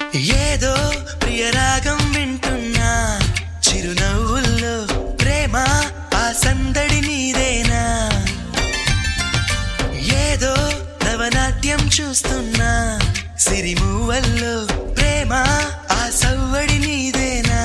ఏదో ప్రియరాగం వింటున్నా చిరునవ్వుల్లో ప్రేమ ఆ సందడి నీదేనా ఏదో నవనాట్యం చూస్తున్నా సిరిమూవల్లో ప్రేమ ఆ సవ్వడి నీదేనా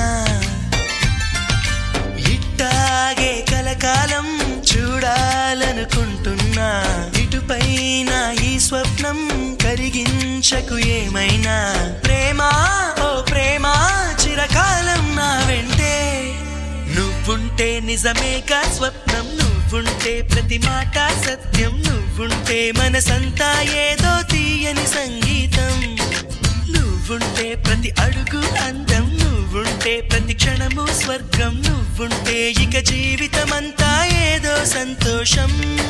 ఇట్టాగే కలకాలం చూడాలనుకుంటున్నా ఇటుపైన ఈ స్వప్నం కరిగించకు ఏమైనా ప్రేమ ఓ ప్రేమ చిరకాలం నా వెంటే నువ్వుంటే నిజమేగా స్వప్నం నువ్వుంటే ప్రతి మాట సత్యం నువ్వుంటే మనసంతా ఏదో తీయని సంగీతం నువ్వుంటే ప్రతి అడుగు అందం నువ్వుంటే ప్రతి క్షణము స్వర్గం నువ్వుంటే ఇక జీవితమంతా ఏదో సంతోషం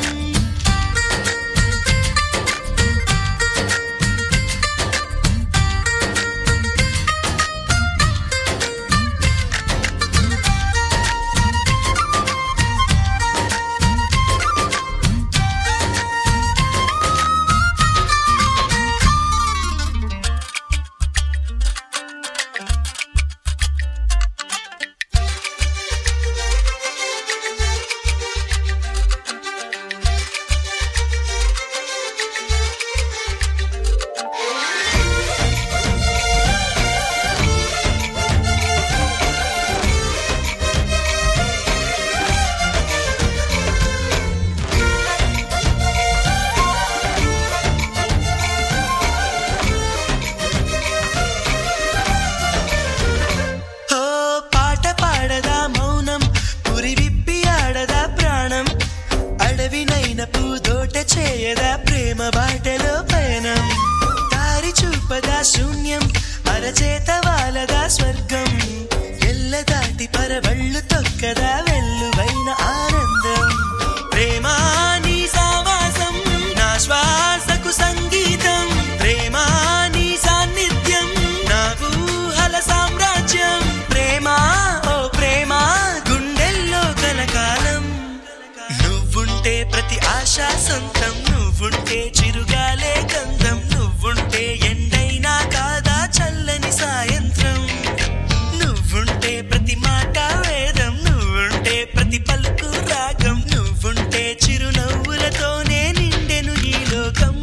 చేయదా ప్రేమ బాటలో పయనం దారి చూపదా శూన్యం అరచేత వాలదా స్వర్గం ఎల్ల దాటి పరవళ్ళు తొక్కదా వెల్లువైన ఆనందం ప్రేమ నీ సావాసం నా శ్వాసకు సంగీతం ప్రేమ నీ సాన్నిధ్యం నా ఊహల సామ్రాజ్యం ప్రేమ ఓ ప్రేమ గుండెల్లో కలకాలం నువ్వుంటే ప్రతి ఆశ సొంతం నువ్వుంటే చిరుగాలే గంధం నువ్వుంటే ఎండైనా కాదా చల్లని సాయంత్రం నువ్వుంటే ప్రతి మాట వేదం నువ్వుంటే ప్రతి పలుకు రాగం నువ్వుంటే చిరునవ్వులతోనే నిండెను ఈ లోకం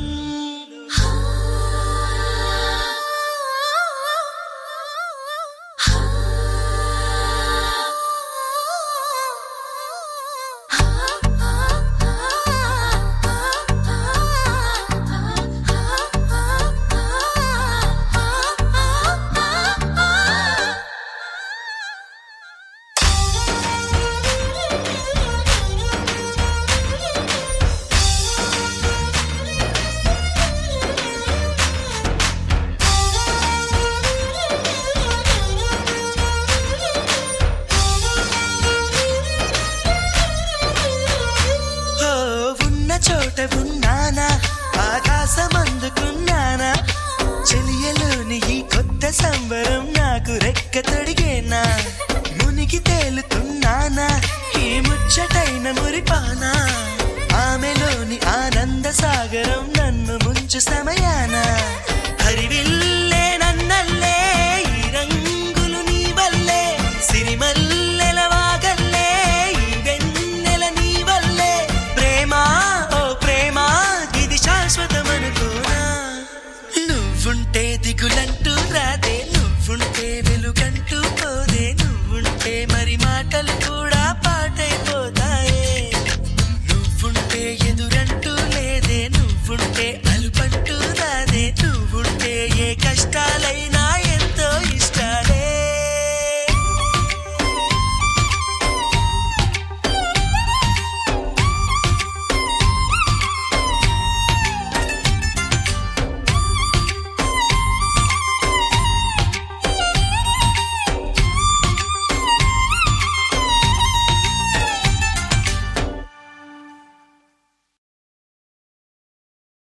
చోట ఉన్నానా ఆకాశమందుకున్నానా చెలియలోని ఈ కొత్త సంబరం నాకు రెక్క తొడిగేనా మునిగి తేలుతున్నానా ఈ ముచ్చటైన మురిపానా ఆమెలోని ఆనంద సాగరం నన్ను ముంచు సమయాన హరివిల్లే నన్నల్లే ఈ రంగులు నీ వల్లే సిరిమల్లెల వాగల్లే ఈ వెన్నెల నీ వల్లే ప్రేమ నువ్వుంటే దిగులంటూ రాదే నువ్వుంటే వెలుగంటూ పోదే నువ్వుంటే మరి మాటలు కూడా